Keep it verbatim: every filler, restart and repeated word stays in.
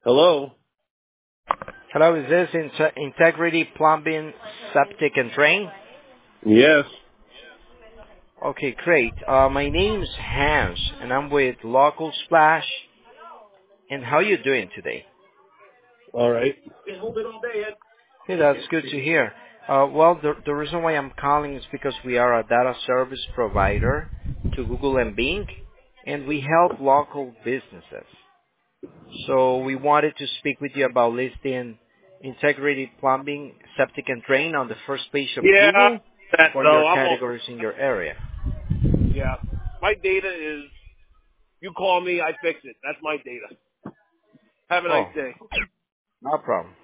Hello? Hello, is this Inte- Integrity Plumbing, Septic and Drain? Yes. Okay, great. Uh, my name's Hans, and I'm with Local Splash. And how you doing today? All right. Hey, that's good to hear. Uh, well, the, the reason why I'm calling is because we are a data service provider to Google and Bing, and we help local businesses. So we wanted to speak with you about listing Integrity Plumbing, Septic and Drain on the first page of Yeah, Google that for your though. I'm all, categories in your area. yeah. My data is, you call me, I fix it. That's my data. Have a nice Oh, day. no problem.